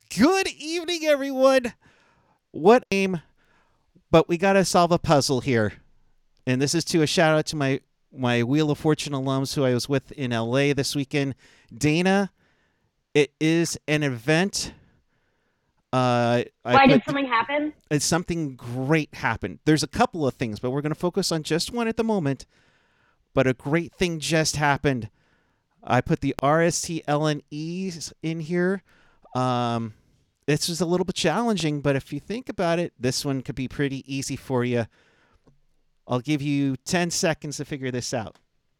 Good evening, everyone. What game? But we got to solve a puzzle here. And this is to a shout out to my Wheel of Fortune alums who I was with in LA this weekend. Dana, it is an event. Why did something happen? Something great happened. There's a couple of things, but we're going to focus on just one at the moment. But a great thing just happened. I put the RST LNEs in here. This was a little bit challenging, but if you think about it, this one could be pretty easy for you. I'll give you 10 seconds to figure this out.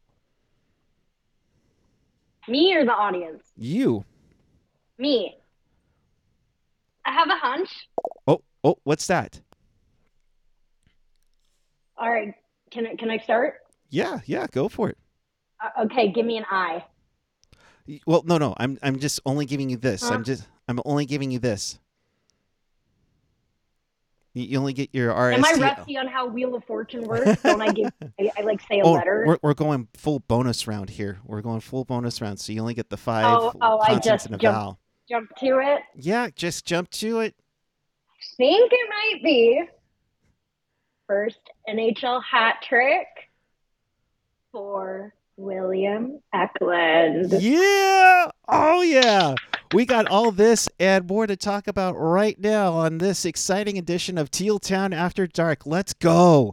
Me or the audience? You. Me. I have a hunch. Oh, what's that? All right. Can I start? Yeah, go for it. Okay, give me an eye. Well, no. I'm just only giving you this. Huh? I'm only giving you this. You only get your RST. Am I rusty on how Wheel of Fortune works? Don't I like say a Oh, letter? we're going full bonus round here. We're going full bonus round, so you only get the 5 I consonants just and a vowel. jumped to it. Yeah, just jump to it. Think it might be first NHL hat trick for William Eklund. Yeah! Oh, yeah! We got all this and more to talk about right now on this exciting edition of Teal Town After Dark. Let's go!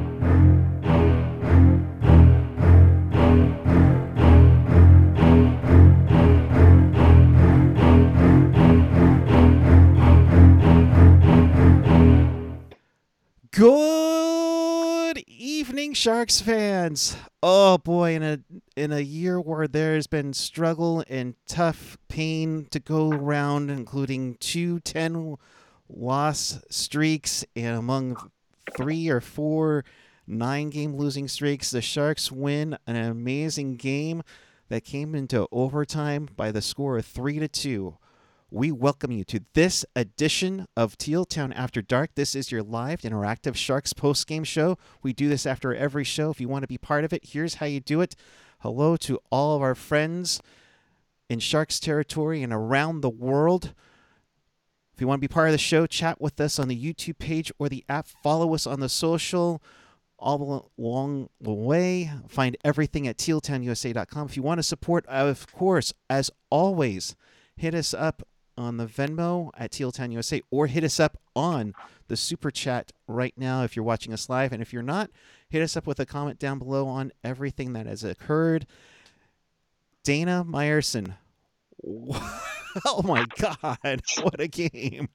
Good evening, Sharks fans. Oh boy, in a year where there's been struggle and tough pain to go around, including 2 10-loss streaks and among 3 or 4 9-game losing streaks, the Sharks win an amazing game that came into overtime by the score of 3-2. We welcome you to this edition of Teal Town After Dark. This is your live interactive Sharks post-game show. We do this after every show. If you want to be part of it, here's how you do it. Hello to all of our friends in Sharks territory and around the world. If you want to be part of the show, chat with us on the YouTube page or the app. Follow us on the social all along the way. Find everything at tealtownusa.com. If you want to support, of course, as always, hit us up on the Venmo at Tealtown USA, or hit us up on the Super Chat right now if you're watching us live. And if you're not, hit us up with a comment down below on everything that has occurred. Dana Meyerson. Oh my God, what a game.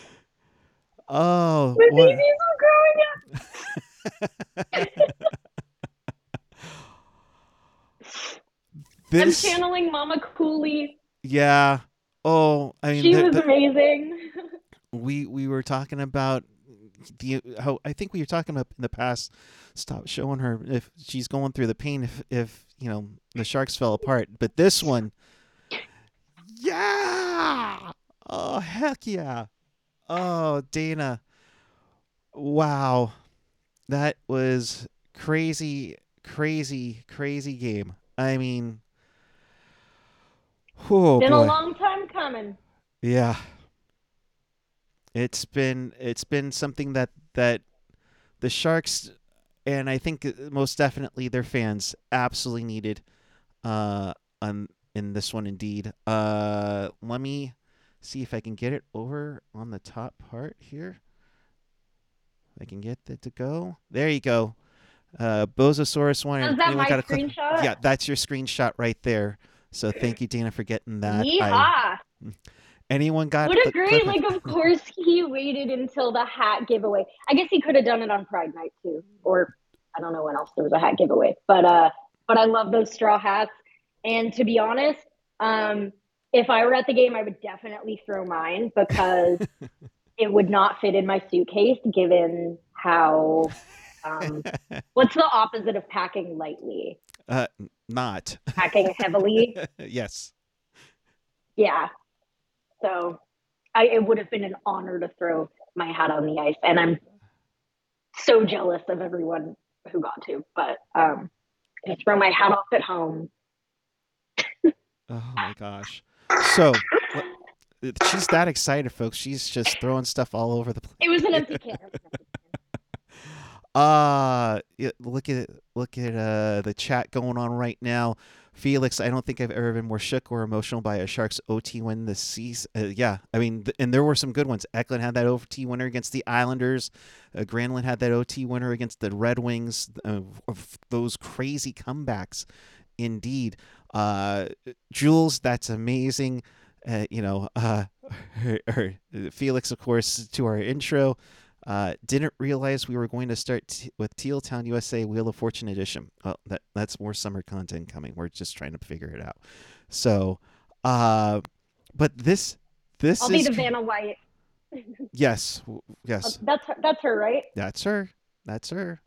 Oh, My what? babies are growing up. I'm channeling Mama Cooley. Yeah. Oh, I mean, she was amazing. We were talking about how I think we were talking about in the past. Stop showing her if she's going through the pain if you know the Sharks fell apart. But this one, yeah. Oh heck yeah. Oh Dana, wow, that was crazy game. I mean, oh been boy. a long time coming. Yeah. It's been something that the Sharks and I think most definitely their fans absolutely needed in this one indeed. Let me see if I can get it over on the top part here. I can get it to go. There you go. Bozosaurus one. Is that my screenshot? Yeah, that's your screenshot right there. So thank you, Dana, for getting that. Yeehaw! Anyone got what a great of course he waited until the hat giveaway. I guess he could have done it on Pride Night too, or I don't know when else there was a hat giveaway. But I love those straw hats. And to be honest, if I were at the game, I would definitely throw mine because it would not fit in my suitcase given how what's the opposite of packing lightly? Not packing heavily. Yes. Yeah. So it would have been an honor to throw my hat on the ice. And I'm so jealous of everyone who got to. But to throw my hat off at home. Oh, my gosh. So She's that excited, folks. She's just throwing stuff all over the place. It was an empty can. Yeah, look at the chat going on right now. Felix, I don't think I've ever been more shook or emotional by a Sharks OT win this season. Yeah, I mean, and there were some good ones. Eklund had that OT winner against the Islanders. Granlund had that OT winner against the Red Wings. Of those crazy comebacks, indeed. Jules, that's amazing. Felix, of course, to our intro. Didn't realize we were going to start with Teal Town USA Wheel of Fortune edition. Well, that's more summer content coming. We're just trying to figure it out. So, but this I'll is be the Vanna White. yes, yes. That's her, right? That's her. That's her.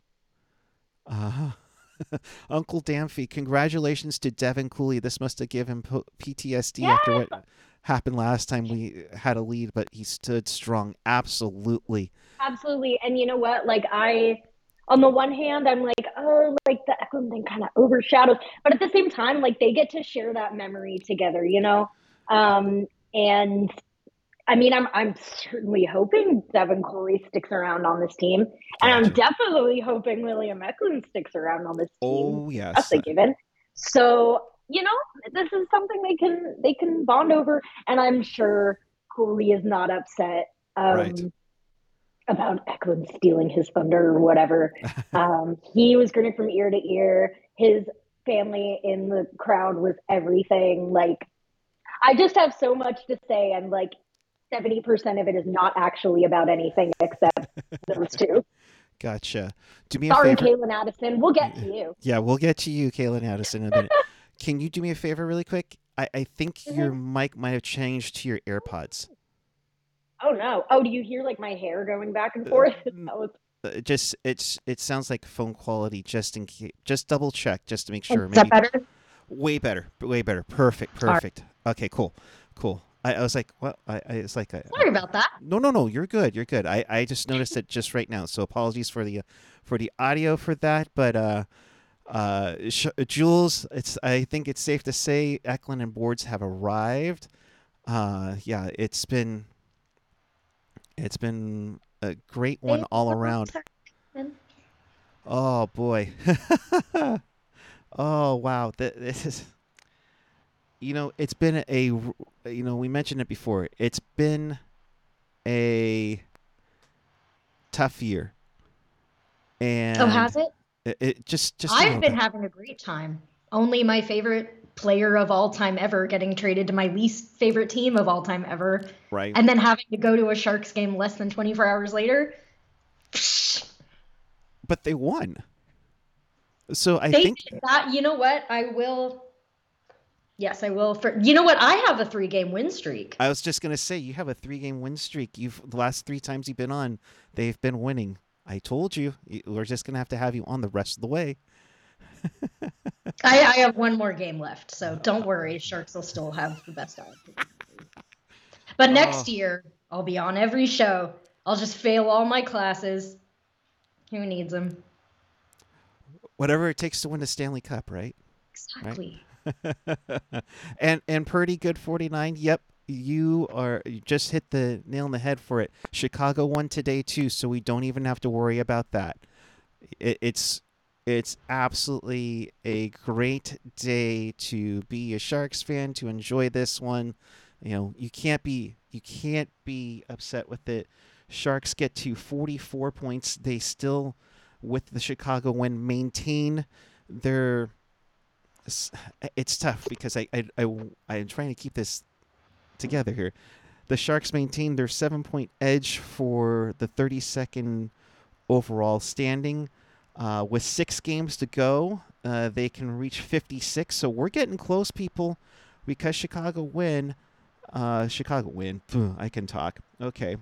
Uncle Damphy, congratulations to Devin Cooley. This must have given him PTSD after what happened last time we had a lead, but he stood strong. Absolutely. Absolutely. And you know what? Like on the one hand, I'm like, oh, like the Eklund thing kind of overshadows. But at the same time, like they get to share that memory together, you know? And I mean, I'm certainly hoping Devin Cooley sticks around on this team. And I'm definitely hoping William Eklund sticks around on this team. Oh, yes. That's a given. So, you know, this is something they can bond over. And I'm sure Cooley is not upset. Right. About Eklund stealing his thunder or whatever. He was grinning from ear to ear. His family in the crowd was everything. Like, I just have so much to say, and like 70% of it is not actually about anything except those two. Gotcha. Do me Sorry, a favor. Caitlin Addison. We'll get to you. Yeah, we'll get to you, Caitlin Addison, in a minute. Can you do me a favor really quick? I think your mic might have changed to your AirPods. Oh no! Oh, do you hear like my hair going back and forth? It sounds like phone quality. Just in case, just double check, just to make sure. Is that better? Way better, way better. Perfect. Right. Okay, cool. I was like, what? It's like. Sorry about that. No. You're good. I just noticed it just right now. So apologies for the audio for that. But Jules, I think it's safe to say Eklund and Boards have arrived. Yeah, it's been a great one all around. Oh boy. Oh wow. This is, it's been we mentioned it before. It's been a tough year. And has it? It just I've been having a great time. Only my favorite player of all time ever getting traded to my least favorite team of all time ever. Right. And then having to go to a Sharks game less than 24 hours later. But they won. So I think that, you know what? I will. Yes, I will. You know what? I have a 3-game win streak. I was just going to say, you have a 3-game win streak. The last 3 times you've been on, they've been winning. I told you. We're just going to have you on the rest of the way. I have 1 more game left, so don't worry. Sharks will still have the best odds. But next year, I'll be on every show. I'll just fail all my classes. Who needs them? Whatever it takes to win the Stanley Cup, right? Exactly. Right? and Purdy Good 49. Yep, you just hit the nail on the head for it. Chicago won today too, so we don't even have to worry about that. It's absolutely a great day to be a Sharks fan, to enjoy this one. You can't be upset with it. Sharks get to 44 points. They still, with the Chicago win, maintain their. It's tough because I'm trying to keep this together here. The Sharks maintain their 7-point edge for the 32nd overall standing. With 6 games to go, they can reach 56. So we're getting close, people, because Chicago win. I can talk. Okay.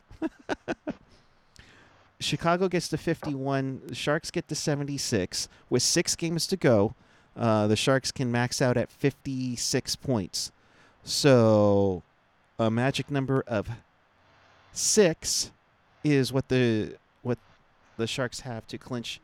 Chicago gets to 51. The Sharks get to 76. With 6 games to go, the Sharks can max out at 56 points. So a magic number of 6 is what the Sharks have to clinch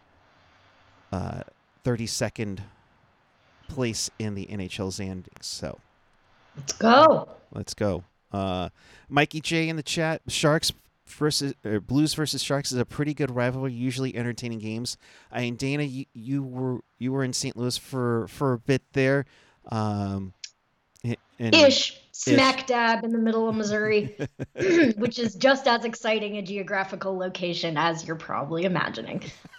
32nd place in the NHL standings. So let's go. Let's go. Mikey J in the chat, Blues versus Sharks is a pretty good rivalry, usually entertaining games. I mean, Dana, you were in St. Louis for a bit there. Ish. Smack dab in the middle of Missouri, which is just as exciting a geographical location as you're probably imagining.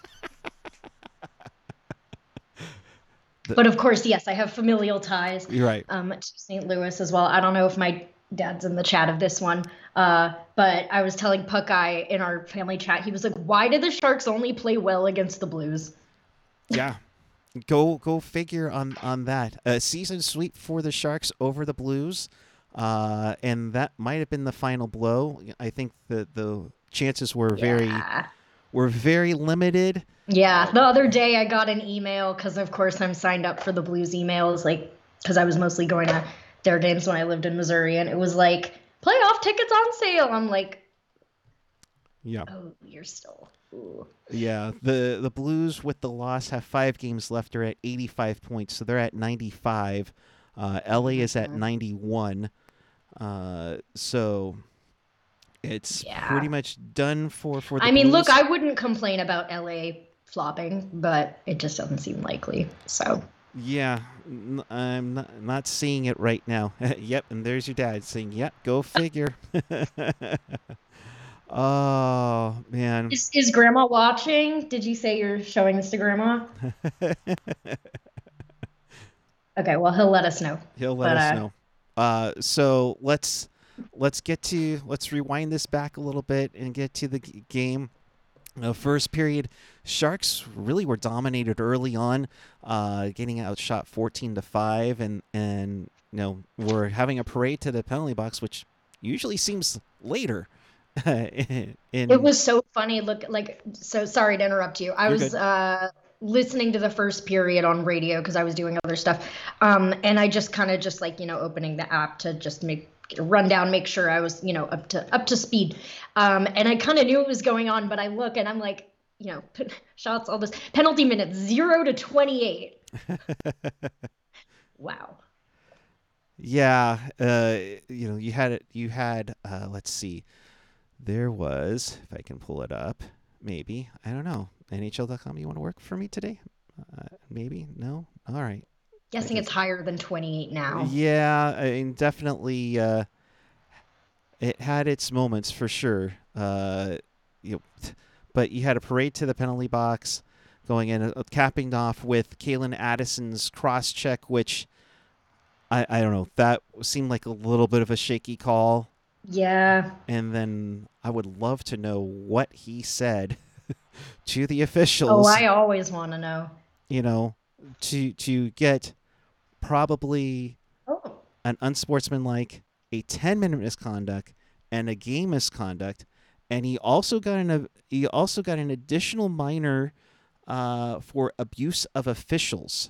But of course, yes, I have familial ties. You're right. To St. Louis as well. I don't know if my dad's in the chat of this one, but I was telling Puckeye in our family chat, he was like, why did the Sharks only play well against the Blues? Yeah. Go figure on that. A season sweep for the Sharks over the Blues, and that might have been the final blow. I think the chances were very limited. Yeah, the other day I got an email because of course I'm signed up for the Blues emails, like because I was mostly going to their games when I lived in Missouri, and it was like playoff tickets on sale. I'm like, yeah. Oh, you're still. Ooh. Yeah, the Blues with the loss have 5 games left. They're at 85 points, so they're at 95. LA is at 91. So it's pretty much done for the I mean, Blues. look, I wouldn't complain about LA flopping, but it just doesn't seem likely. So yeah, I'm not seeing it right now. Yep, and there's your dad saying, "Yep, go figure." Oh, man. Is Grandma watching? Did you say you're showing this to Grandma? Okay, well, he'll let us know. He'll let us know. So let's rewind this back a little bit and get to the game. First period, Sharks really were dominated early on, getting outshot 14-5, and we're having a parade to the penalty box, which usually seems later. It was so funny. So sorry to interrupt you. I was listening to the first period on radio because I was doing other stuff, and I just kind of opening the app to just run down, make sure I was up to speed, and I kind of knew what was going on, but I look and I'm like, shots, all this penalty minutes 0 to 28. Wow. Yeah, you had let's see. There was, if I can pull it up, maybe, I don't know, NHL.com, you want to work for me today? Maybe? No? All right. Guessing it's higher than 28 now. Yeah, I mean, definitely it had its moments for sure. But you had a parade to the penalty box going in, capping off with Kalen Addison's cross-check, which, I don't know, that seemed like a little bit of a shaky call. Yeah. And then I would love to know what he said to the officials. Oh, I always want to know. To get probably an unsportsmanlike, a 10-minute misconduct, and a game misconduct, and he also got an additional minor for abuse of officials.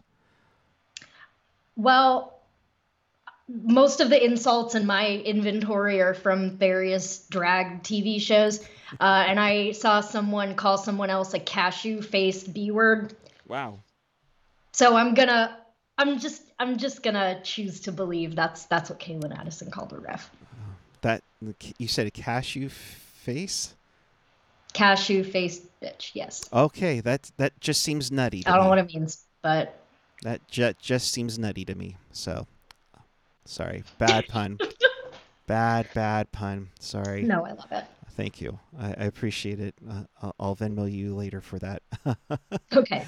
Well, most of the insults in my inventory are from various drag TV shows, and I saw someone call someone else a cashew-faced B-word. Wow. So I'm just gonna choose to believe that's what Kalen Addison called a ref. That you said a cashew face? Cashew-faced bitch. Yes. Okay, that just seems nutty. I don't know what it means, but that just seems nutty to me. So. Sorry, bad pun. bad pun. Sorry. No, I love it. Thank you. I appreciate it. I'll Venmo you later for that. Okay.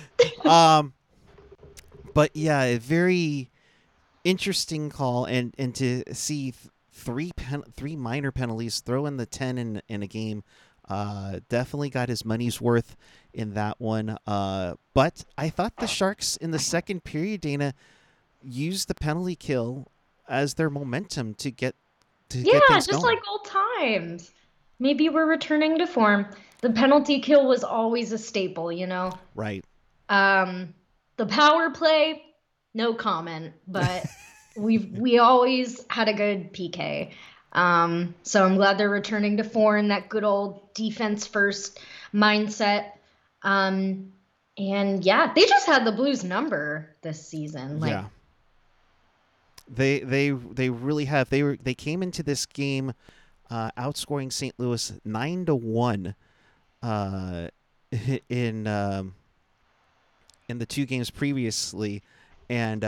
But yeah, a very interesting call, and to see three minor penalties, throw in the 10 in a game, definitely got his money's worth in that one. But I thought the Sharks in the second period, Dana, used the penalty kill as their momentum to get things just going. Like old times. Maybe we're returning to form. The penalty kill was always a staple, Right. The power play, no comment, but we always had a good PK. So I'm glad they're returning to form, that good old defense first mindset. And yeah, they just had the Blues number this season. Yeah. They really have. They came into this game outscoring St. Louis 9-1 uh, in in the two games previously, and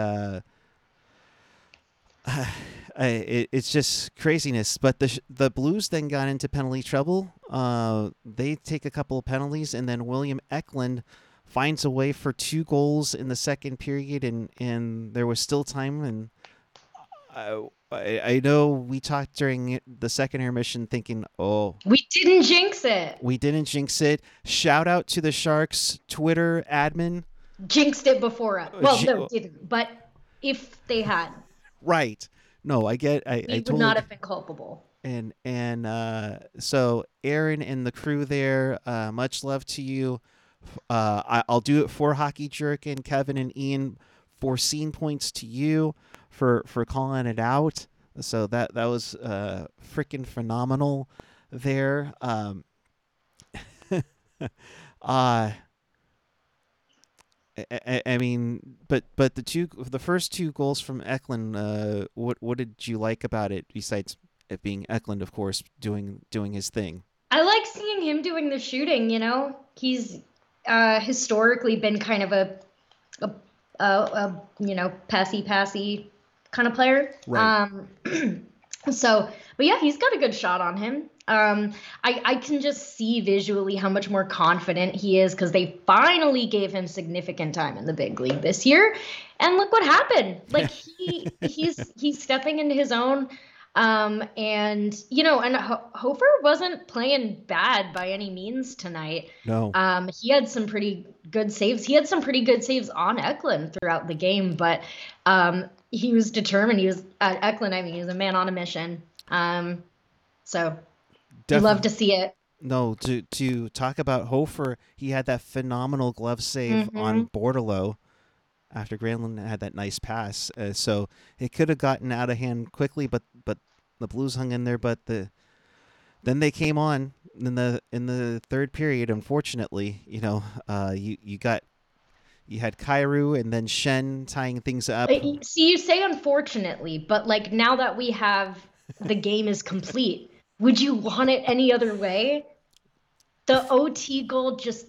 it's just craziness. But the Blues then got into penalty trouble. They take a couple of penalties, and then William Eklund finds a way for 2 goals in the second period, and there was still time. And I know we talked during the second intermission thinking, oh, We didn't jinx it. we didn't jinx it. Shout out to the Sharks Twitter admin. Jinxed it before us. Well, no, didn't. But if they had, Right. No, I get. I we would totally. not have been culpable. And so Aaron and the crew there, much love to you. I'll do it for Hockey Jerk and Kevin and Ian for scene points to you for calling it out. So that was freaking phenomenal there. I mean, but the first 2 goals from Eklund, what did you like about it besides it being Eklund, of course, doing his thing? I like seeing him doing the shooting. He's historically been kind of a passy kind of player. Right. But yeah, he's got a good shot on him. I can just see visually how much more confident he is because they finally gave him significant time in the big league this year, and look what happened. Like he's stepping into his own, and Hofer wasn't playing bad by any means tonight. No. He had some pretty good saves. He had some pretty good saves on Eklund throughout the game, but he was determined. He was Eklund. I mean, he was a man on a mission. So. You love to see it. No, to talk about Hofer, he had that phenomenal glove save on Bordelot after Granlund had that nice pass. So it could have gotten out of hand quickly, but the Blues hung in there. But then they came on in the third period. Unfortunately, you had Kyrou and then Shen tying things up. See, you say unfortunately, but like now that we have the game is complete. Would you want it any other way? The OT goal just...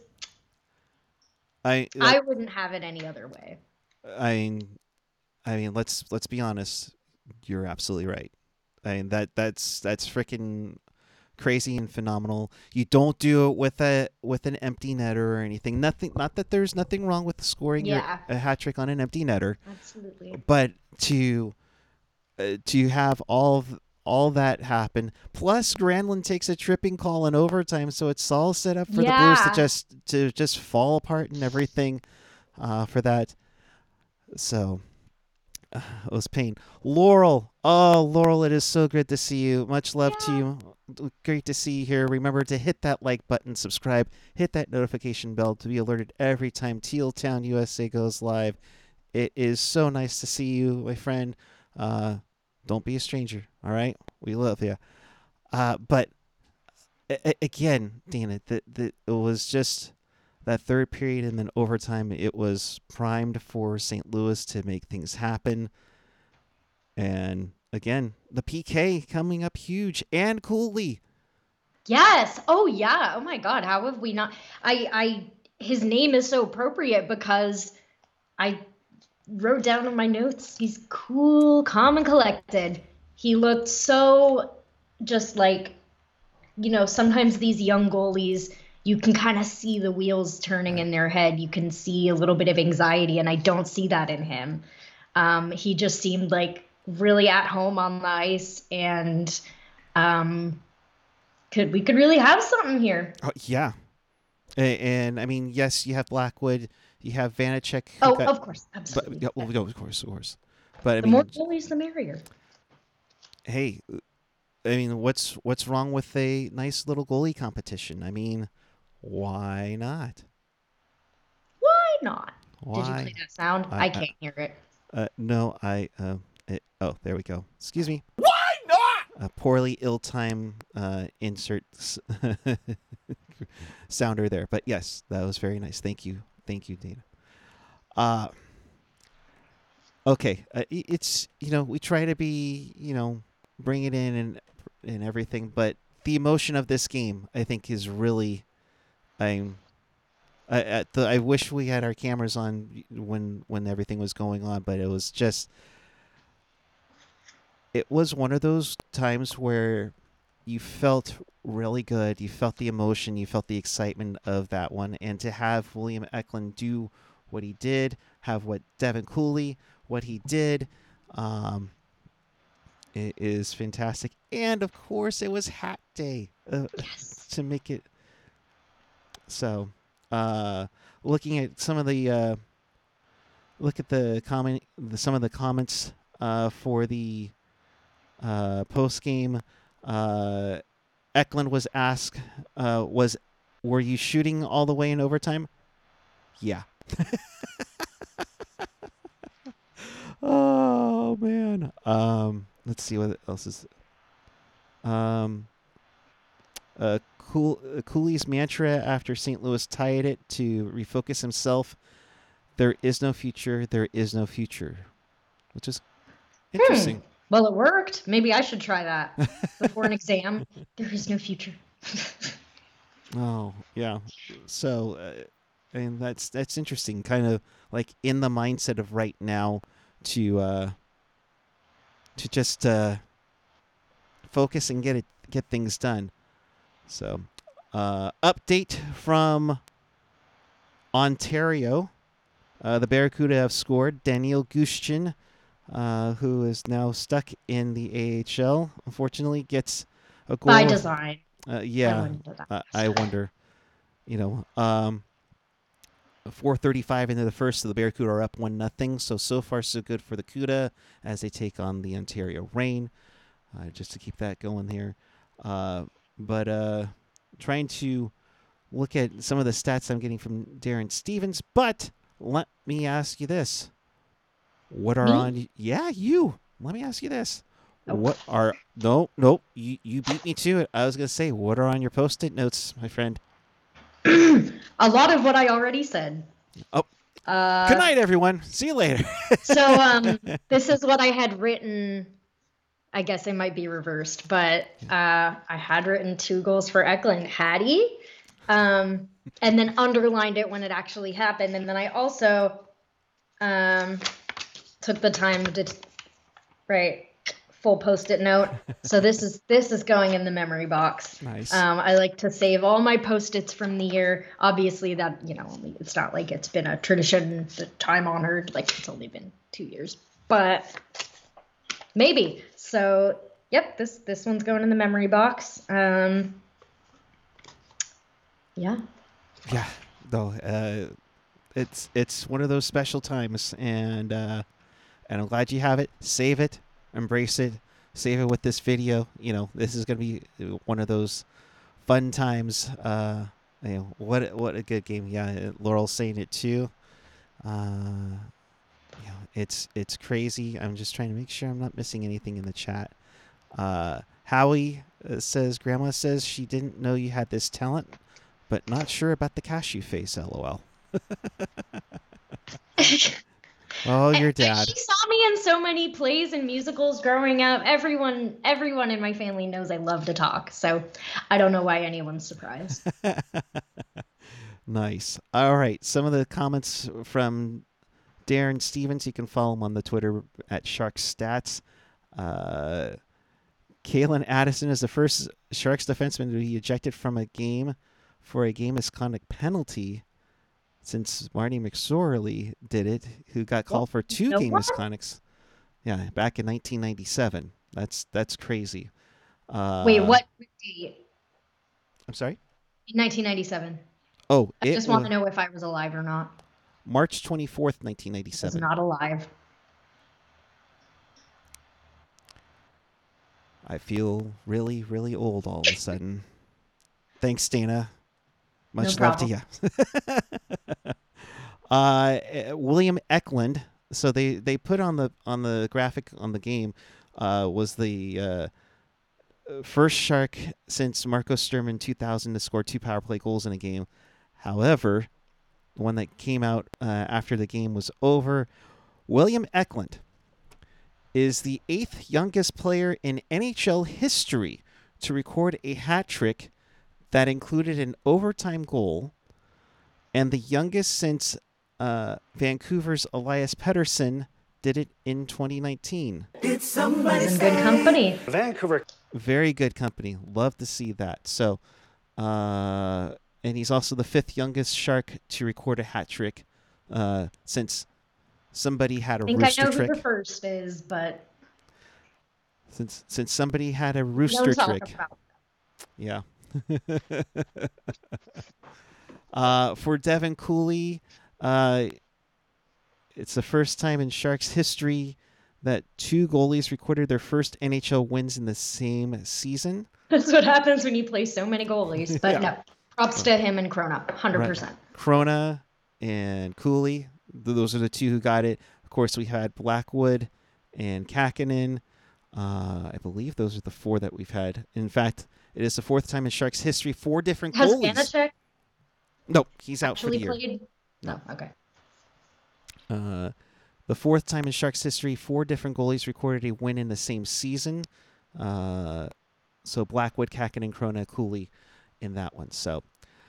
I wouldn't have it any other way. I mean, let's be honest. You're absolutely right. I mean, that's freaking crazy and phenomenal. You don't do it with an empty netter or anything. Nothing. Not that there's nothing wrong with scoring a hat trick on an empty netter. Absolutely. But to have all that happen. Plus, Granlund takes a tripping call in overtime, so it's all set up for the Blues to just fall apart and everything for that. So it was pain. Laurel, it is so good to see you. Much love to you. Great to see you here. Remember to hit that like button, subscribe, hit that notification bell to be alerted every time Teal Town USA goes live. It is so nice to see you, my friend. Don't be a stranger, all right? We love you. But again, Dana, it was just that third period and then overtime. It was primed for St. Louis to make things happen. And again, the PK coming up huge, and Cooley. Yes. Oh yeah. Oh my God. How have we not? His name is so appropriate because I wrote down in my notes, he's cool, calm, and collected. He looked so just like, sometimes these young goalies, you can kind of see the wheels turning in their head. You can see a little bit of anxiety, and I don't see that in him. He just seemed like really at home on the ice, and we could really have something here. Yeah. And I mean, yes, you have Blackwood. You have Vanacek. Of course. Absolutely. Of course. But I the mean, more goalies, the merrier. Hey, I mean, what's wrong with a nice little goalie competition? I mean, why not? Why not? Why? Did you play that sound? I can't hear it. No, there we go. Excuse me. Why not? A poorly ill-timed insert sounder there. But yes, that was very nice. Thank you, Dana. Okay, it's we try to be bring it in and everything, but the emotion of this game I think is really I'm I wish we had our cameras on when everything was going on, but it was one of those times where you felt really good. You felt the emotion. You felt the excitement of that one. And to have William Eklund do what he did, have what Devin Cooley, what he did, um, it is fantastic. And of course, it was Hat Day Yes. to make it so. Looking at some of the look at some of the comments for the post game. Eklund was asked, were you shooting all the way in overtime? Yeah. Oh man. Let's see what else is. Cooley's mantra after St. Louis tied it to refocus himself. There is no future. There is no future, which is interesting. Well, it worked. Maybe I should try that before an exam. There is no future. Oh yeah. So, and that's interesting. Kind of like in the mindset of right now to just focus and get things done. So, update from Ontario. The Barracuda have scored. Daniel Gushchin, who is now stuck in the AHL, unfortunately gets a goal. By design. Yeah, I wonder. 4:35 into the first, so the Barracuda are up 1-0. So far so good for the Cuda as they take on the Ontario Reign. Just to keep that going here. But trying to look at some of the stats I'm getting from Darren Stevens. But let me ask you this. What are Me? on... Yeah, you. Let me ask you this. Nope. What are... Nope. You beat me to it. I was going to say, what are on your Post-it notes, my friend? A lot of what I already said. Oh. Good night, everyone. See you later. So this is what I had written. I guess it might be reversed, but I had written 2 goals for Eklund. Had he? And then underlined it when it actually happened. And then I also took the time to write full Post-it note. So this is going in the memory box. Nice. I like to save all my Post-its from the year. Obviously, that it's not like it's been a tradition, time honored. Like it's only been 2 years, but maybe. So yep, this one's going in the memory box. Yeah. Yeah. No. It's one of those special times, and I'm glad you have it. Save it. Embrace it. Save it with this video. This is gonna be one of those fun times. What a good game. Yeah, Laurel's saying it too. It's crazy. I'm just trying to make sure I'm not missing anything in the chat. Howie says, Grandma says she didn't know you had this talent, but not sure about the cashew face. LOL. Oh, your dad. She saw me in so many plays and musicals growing up. Everyone in my family knows I love to talk, so I don't know why anyone's surprised. Nice. All right. Some of the comments from Darren Stevens. You can follow him on the Twitter at SharksStats. Kalen Addison is the first Sharks defenseman to be ejected from a game for a game misconduct penalty since Marty McSorley did it, who got called for 2 game misconducts. Yeah, back in 1997. That's crazy. Wait, what date? I'm sorry? 1997. Oh, I just want to know if I was alive or not. March 24th, I 1997. was not alive. I feel really, really old all of a sudden. Thanks, Dana. Much love to you. William Eklund. So they put on the graphic on the game was the first Shark since Marco Sturm in 2000 to score 2 power play goals in a game. However, the one that came out after the game was over William Eklund is the 8th youngest player in NHL history to record a hat trick that included an overtime goal, and the youngest since Vancouver's Elias Pettersson did it in 2019. He's in good company. Vancouver. Very good company. Love to see that. So, and he's also the 5th youngest Shark to record a hat trick since somebody had a I think rooster I know trick. who the first is, but Since somebody had a don't rooster talk trick. about Yeah. For Devin Cooley, it's the first time in Sharks history that 2 goalies recorded their first NHL wins in the same season. That's what happens when you play so many goalies. But Yeah. no, props to him and Krona, 100%. Krona and Cooley, those are the 2 who got it. Of course, we had Blackwood and Kakinen. I believe those are the 4 that we've had. In fact, it is the 4th time in Sharks history 4 different Has goalies. Vanacek No, he's out for the actually year. played? No, okay. The 4th time in Sharks history 4 different goalies recorded a win in the same season. So Blackwood, Kakinen, Krona, Cooley in that one. So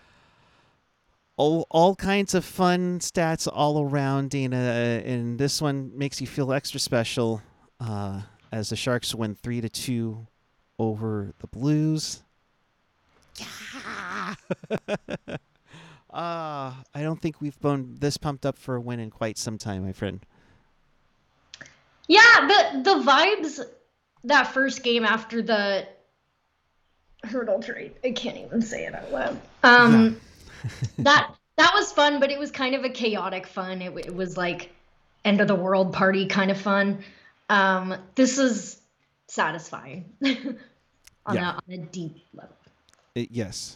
all kinds of fun stats all around, Dana, and this one makes you feel extra special as the Sharks win 3-2 over the Blues. Yeah! I don't think we've been this pumped up for a win in quite some time, my friend. Yeah, the vibes that first game after the hurdle trade. I can't even say it out loud. that was fun, but it was kind of a chaotic fun. It was like end of the world party kind of fun. This is satisfying on a deep level. Yes.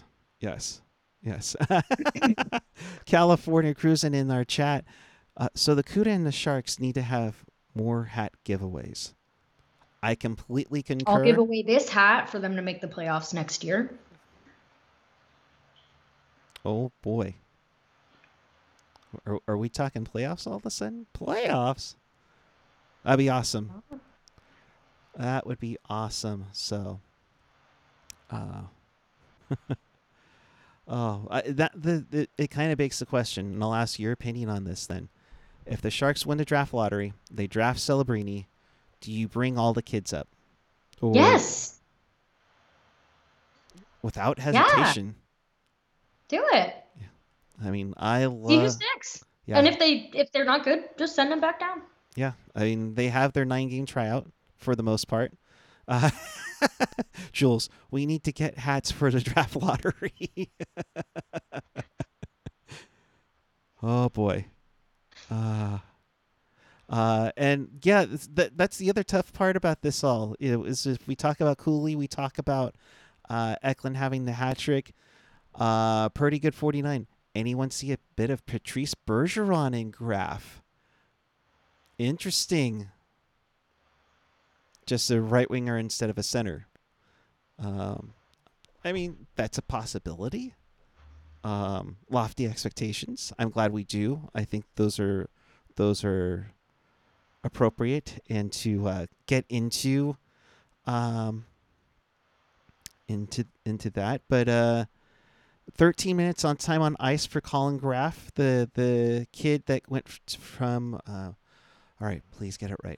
California Cruising in our chat. So the CUDA and the Sharks need to have more hat giveaways. I completely concur. I'll give away this hat for them to make the playoffs next year. Oh boy. Are we talking playoffs all of a sudden? Playoffs? That'd be awesome. That would be awesome. So, it kind of begs the question, and I'll ask your opinion on this then. If the Sharks win the draft lottery, they draft Celebrini, do you bring all the kids up? Or Yes. without hesitation. Do it. I mean, I See who love. sticks. Yeah, And if they're not good, just send them back down. yeah. I mean, they have their 9-game tryout for the most part. Jules, we need to get hats for the draft lottery. Oh boy. And yeah, that's the other tough part about this all. Is if we talk about Cooley, we talk about Eklund having the hat trick. Pretty good 49. Anyone see a bit of Patrice Bergeron in Graph? Interesting. Just a right winger instead of a center. I mean, that's a possibility. Lofty expectations. I'm glad we do. I think those are appropriate, and to get into that. But 13 minutes on time on ice for Colin Graff, the kid that went from all right, please get it right.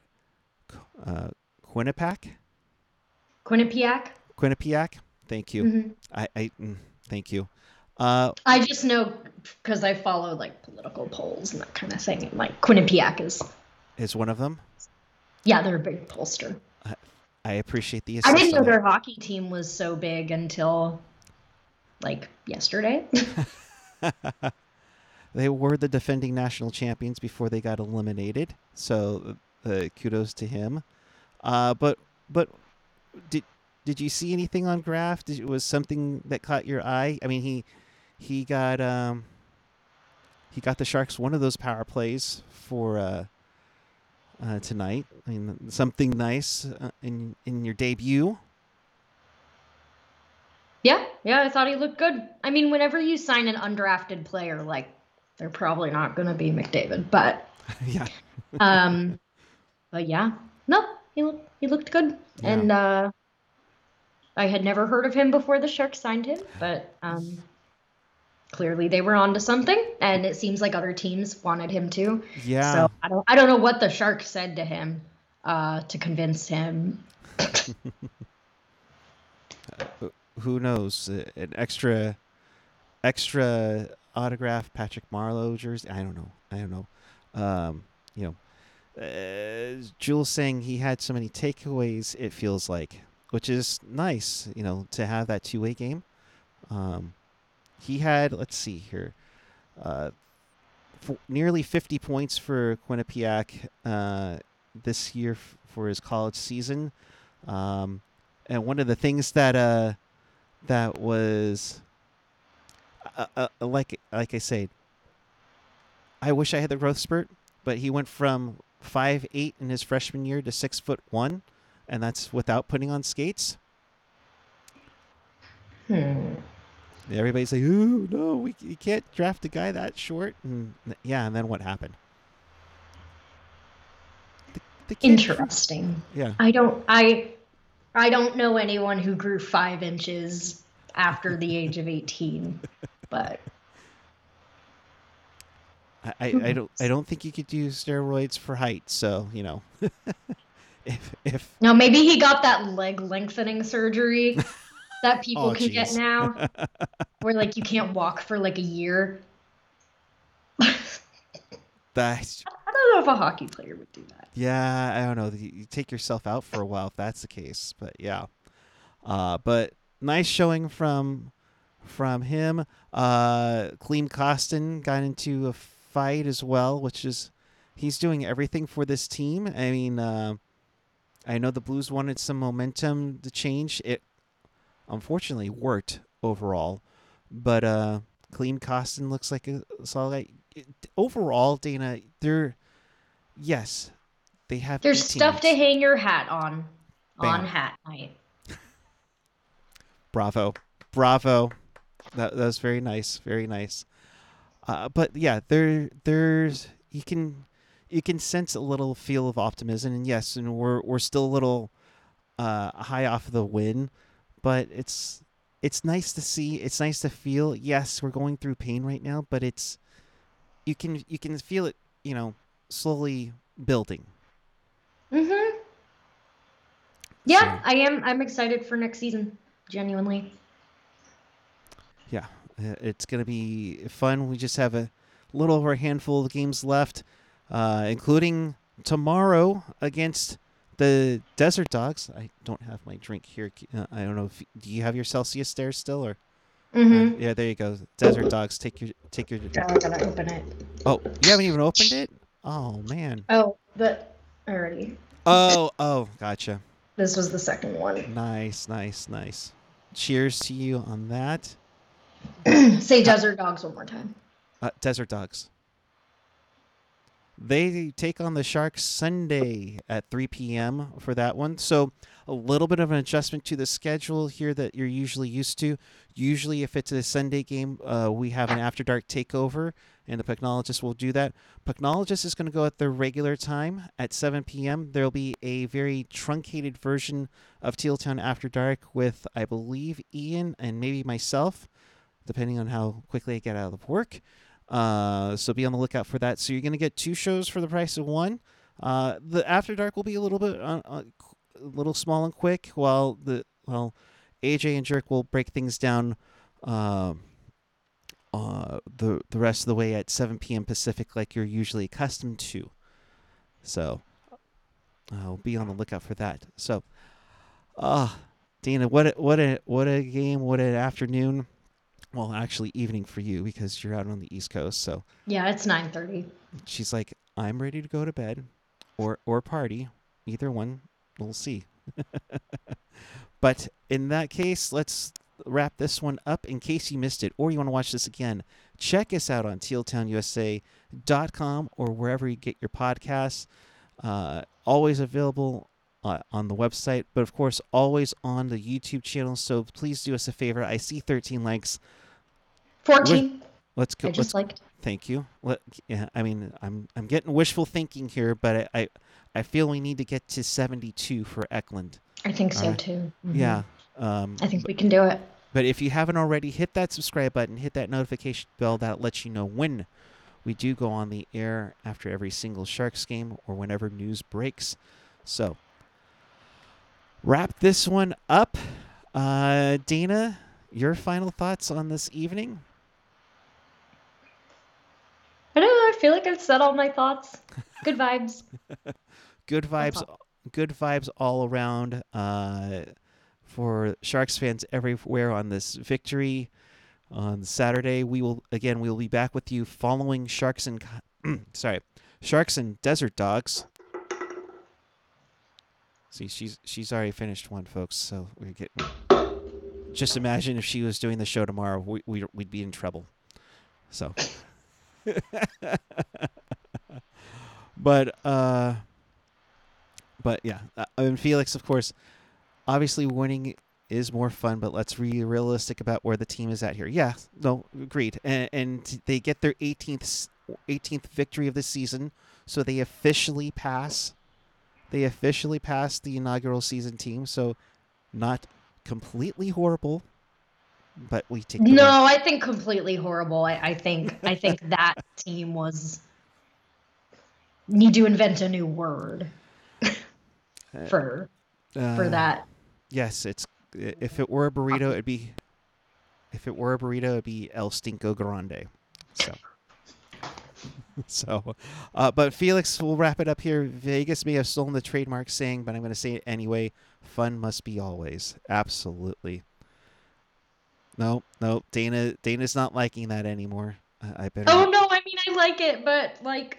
Quinnipiac. Thank you. Mm-hmm. Thank you. I just know because I follow like political polls and that kind of thing. And, like Quinnipiac is one of them. Yeah, they're a big pollster. I appreciate the I assist. didn't know their hockey team was so big until like yesterday. They were the defending national champions before they got eliminated. So kudos to him. But did you see anything on Graph? Was something that caught your eye? I mean, he got the Sharks one of those power plays for tonight. I mean, something nice in your debut. Yeah, I thought he looked good. I mean, whenever you sign an undrafted player, like they're probably not going to be McDavid, but Yeah. But yeah, no, he looked good, Yeah. and I had never heard of him before the Sharks signed him, but clearly they were onto something, and it seems like other teams wanted him too. Yeah. So I don't know what the Sharks said to him to convince him. Who knows? An extra autograph Patrick Marleau jersey. I don't know. You know, Jules saying he had so many takeaways. It feels like, which is nice. You know, to have that two-way game. He had, let's see here, nearly 50 points for Quinnipiac this year for his college season. And one of the things that was like I said, I wish I had the growth spurt, but he went from 5'8" in his freshman year to 6'1", and that's without putting on skates. Everybody's like, "Ooh, no, you can't draft a guy that short." And yeah, and then what happened? The kid Interesting. Yeah. I don't know anyone who grew 5 inches after the age of 18, but I don't think you could do steroids for height. So you know, if no, maybe he got that leg lengthening surgery that people can get geez. now, where like you can't walk for like a year. that's I don't know if a hockey player would do that. yeah, I don't know. You take yourself out for a while if that's the case. But yeah, but nice showing from him. Clem Costin got into a fight as well, which is he's doing everything for this team. I mean, I know the Blues wanted some momentum to change. It unfortunately worked overall, but Clem Costin looks like a solid guy. Overall, Dana, yes, they have. There's stuff to 18s. hang your hat on Bam. hat night. Bravo. That was very nice, very nice. But yeah, there's you can sense a little feel of optimism, and yes, and we're still a little high off of the win, but it's nice to see. It's nice to feel. Yes, we're going through pain right now, but you can feel it. You know, slowly building. Mm-hmm. Yeah, So, I am. I'm excited for next season. Genuinely. yeah, it's gonna be fun. We just have a little over a handful of games left, including tomorrow against the Desert Dogs. I don't have my drink here. I don't know. Do you have your Celsius there still, or? Mm-hmm. Yeah, there you go. Desert Dogs. Take your. I gotta open it. Oh, you haven't even opened it? Oh man. Oh, but already. Oh, gotcha. This was the second one. Nice. Cheers to you on that. Say Desert Dogs one more time. Desert Dogs. They take on the Sharks Sunday at 3 p.m. for that one. So a little bit of an adjustment to the schedule here that you're usually used to. Usually if it's a Sunday game, we have an After Dark takeover, and the Pucknologist will do that. Pucknologist is going to go at the regular time at 7 p.m. There will be a very truncated version of Teal Town After Dark with, I believe, Ian and maybe myself, depending on how quickly I get out of work. So be on the lookout for that. So you're going to get 2 shows for the price of 1. The After Dark will be a little bit a little small and quick, while AJ and Jerk will break things down the rest of the way at 7 p.m. Pacific, like you're usually accustomed to. So I'll be on the lookout for that. So, Dana, what a game, what an afternoon. Well, actually, evening for you because you're out on the East Coast. So Yeah, it's 9:30. she's like, I'm ready to go to bed, or party. Either one, we'll see. But in that case, let's wrap this one up. In case you missed it or you want to watch this again, check us out on tealtownusa.com or wherever you get your podcasts. Always available on the website, but of course, always on the YouTube channel. So please do us a favor. I see 13 likes. 14. Let's go. I just liked. Thank you. Yeah, I mean, I'm getting wishful thinking here, but I feel we need to get to 72 for Eklund. I think All so right. too. Mhm. Yeah. I think we can do it. But if you haven't already, hit that subscribe button, hit that notification bell that lets you know when we do go on the air after every single Sharks game or whenever news breaks. So, wrap this one up. Dana, your final thoughts on this evening? I don't know. I feel like I've said all my thoughts. Good vibes. Good That's vibes. Good vibes all around for Sharks fans everywhere on this victory on Saturday. We will be back with you following Sharks and Sharks and Desert Dogs. See, she's already finished one, folks. So we're getting. Just imagine if she was doing the show tomorrow, we'd be in trouble. So, but yeah, and Felix, of course, obviously winning is more fun, but let's be realistic about where the team is at here. Yeah, no, agreed. And they get their 18th victory of the season, so they officially pass. They officially pass the inaugural season team, so not completely horrible, but we take the win. No, I think completely horrible. I think that team was need to invent a new word for that. Yes, if it were a burrito, it'd be El Stinko Grande. But Felix, we'll wrap it up here. Vegas may have stolen the trademark saying, but I'm going to say it anyway. Fun must be always. Absolutely. No, Dana's not liking that anymore. I better. Oh no, I mean I like it, but like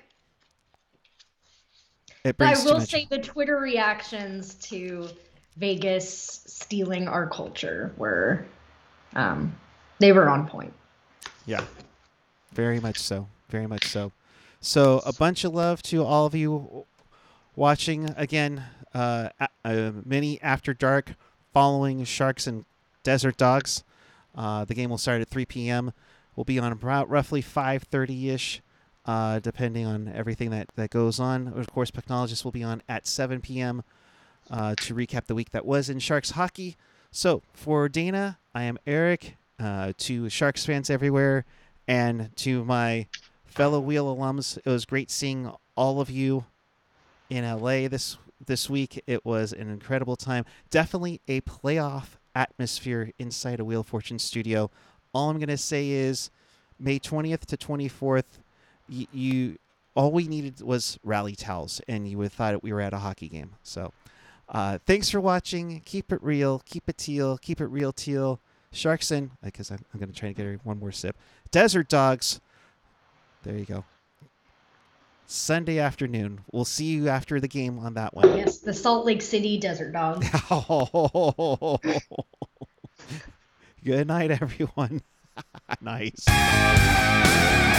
I will say the Twitter reactions to Vegas stealing our culture were they were on point. Yeah. Very much so. Very much so. So a bunch of love to all of you watching again. Mini After Dark following Sharks and Desert Dogs. The game will start at 3 p.m. We'll be on about roughly 5:30-ish, depending on everything that goes on. Of course, Pucknologists will be on at 7 p.m. To recap the week that was in Sharks hockey. So for Dana, I am Eric. To Sharks fans everywhere, and to my fellow Wheel alums, it was great seeing all of you in LA this week. It was an incredible time. Definitely a playoff atmosphere inside a Wheel of Fortune studio. All I'm going to say is May 20th to 24th, all we needed was rally towels, and you would have thought we were at a hockey game. So thanks for watching. Keep it real. Keep it teal. Keep it real teal. Sharks in, because I'm going to try to get one more sip. Desert Dogs. There you go. Sunday afternoon. We'll see you after the game on that one. Yes, the Salt Lake City Desert Dogs. Good night, everyone. Nice.